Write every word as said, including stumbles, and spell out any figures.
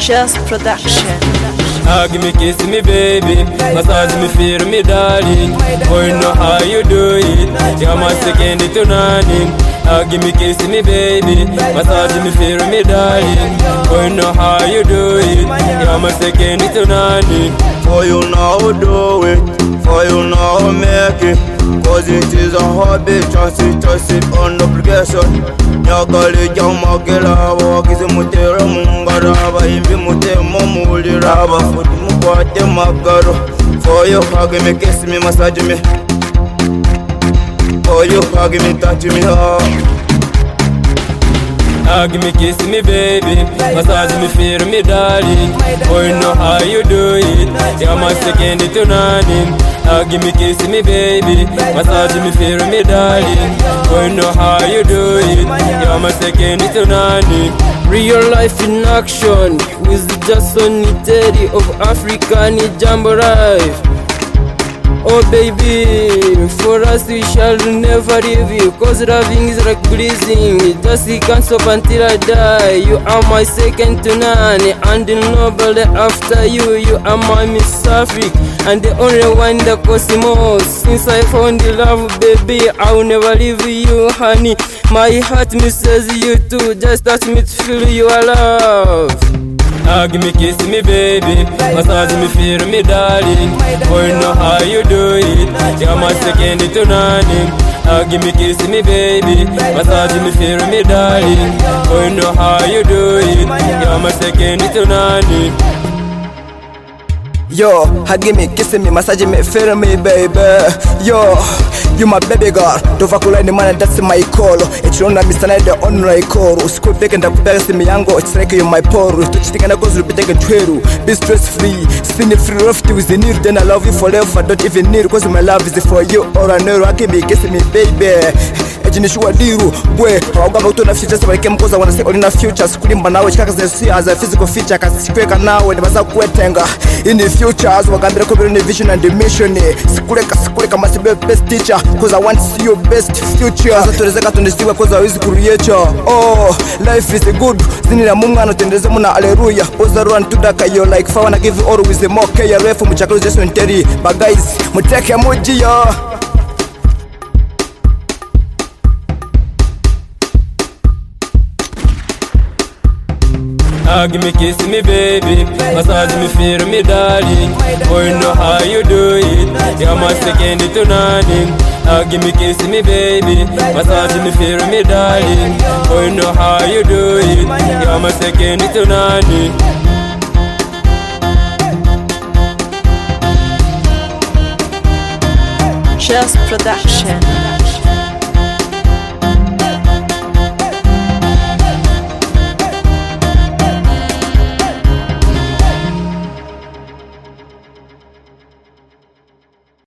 Just production. Ah, give me kiss me baby, massage me feel me darling. Oh, you know how you do it, you're my second to none. Ah, give me kiss me baby, massage me feel me darling. Oh, you know how you do it, you're my second to none. For you know do it, for you know make it. Cause it is a hobby, just it, just it on obligation. Nyakali jama gelaba, kizi mutera mungaraba, imbi mutema muliraba, futi mukwate magaro. For you hug me, kiss me, massage me. For you hug me, touch me hard. Ah, give me kiss me baby, massage me feel me darling. Oh, you know how you do it, you're my second to none. Ah, give me kiss me baby, massage me feel me darling. Oh, you know how you do it, you're my second to none. Real life in action with Jason Teddy of African Jambo Life. Oh baby, for us we shall never leave you, cause loving is like breathing, just can't stop until I die. You are my second to none, and nobody after you. You are my Miss Africa, and the only one in the cosmos. Since I found the love, baby, I'll never leave you, honey. My heart misses you too, just touch me to feel your love. Ah, give me kiss me baby, massage me feel me darling. Oh, you know how you do it, you're my second to none. Ah, give me kiss me baby, massage me feel me darling. Oh, you know how you do it, you're my second to none. Yo, hug me, kiss me, massage me, feel me, baby. Yo, you my baby girl. Tova kula ni mana, that's my call. Echirona misana the online call. Usiku peke ndakupea simu yangu, it's like you my poro. Tuchitikana gozu lupiteke tweru. Be stress free, spin free lofty with the need. Then I love you forever, don't even need. Cause my love is for you or I know. Hug me, kiss me, baby. Ejinishua diru, bwe hawagamba utona future sabalike mkoza wana say olina future. Sikulimba nawe chikaka zesi as a physical feature. Kasisikweka nawe nibaza kuetenga in the future. As wakambira ko biro vision and the mission. Sikuleka sikuleka must be best teacher, cause I want to see your best future. Aza turezeka tunisiwa cause I wish creator. Oh, life is good. Zinira mumwana tendeze muna alleluia. Oza run to daka yo like fa wanna give you all with the more K R F muchakalo Jason Terry. But guys, muteke moji yo. Ah, give me kiss me baby, massage me feel me darling. Oh, you know how you do it, you're my second to none. Ah, give me kiss me baby, massage me feel me darling. Oh, you know how you do it, you're my second to none. Just production.